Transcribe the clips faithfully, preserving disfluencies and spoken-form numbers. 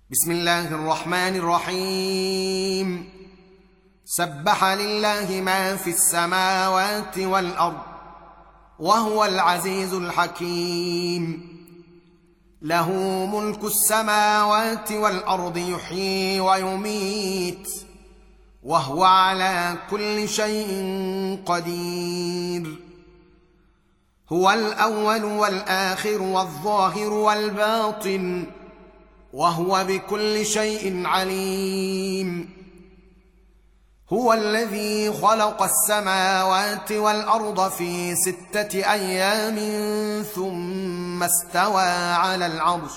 بسم الله الرحمن الرحيم. سبح لله ما في السماوات والأرض وهو العزيز الحكيم. له ملك السماوات والأرض يحيي ويميت وهو على كل شيء قدير. هو الأول والآخر والظاهر والباطن وهو بكل شيء عليم. هو الذي خلق السماوات والأرض في ستة أيام ثم استوى على العرش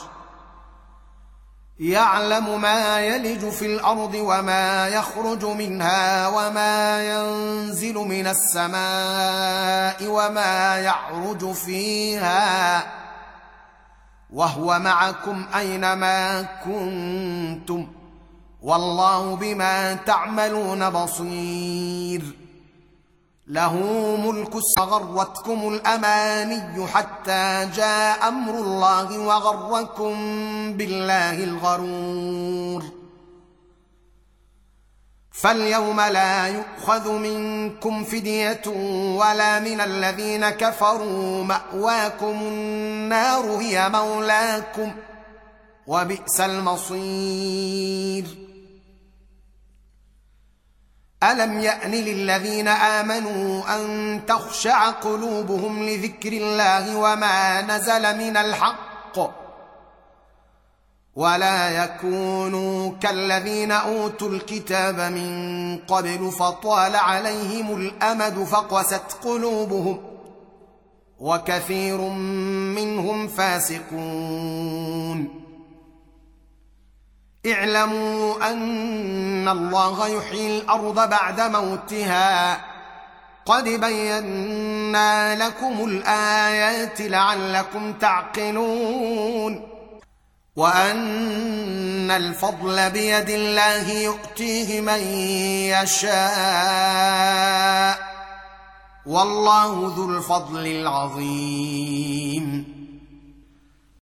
يعلم ما يلج في الأرض وما يخرج منها وما ينزل من السماء وما يعرج فيها وهو معكم أينما كنتم والله بما تعملون بصير. له ملك غرتكم الأماني حتى جاء أمر الله وغركم بالله الغرور. فاليوم لا يؤخذ منكم فدية ولا من الذين كفروا. مأواكم النار هي مولاكم وبئس المصير. ألم يأن للذين آمنوا أن تخشع قلوبهم لذكر الله وما نزل من الحق ولا يكونوا كالذين أوتوا الكتاب من قبل فطال عليهم الأمد فقست قلوبهم وكثير منهم فاسقون. اعلموا أن الله يحيي الأرض بعد موتها قد بينا لكم الآيات لعلكم تعقلون. وأن الفضل بيد الله يؤتيه من يشاء والله ذو الفضل العظيم.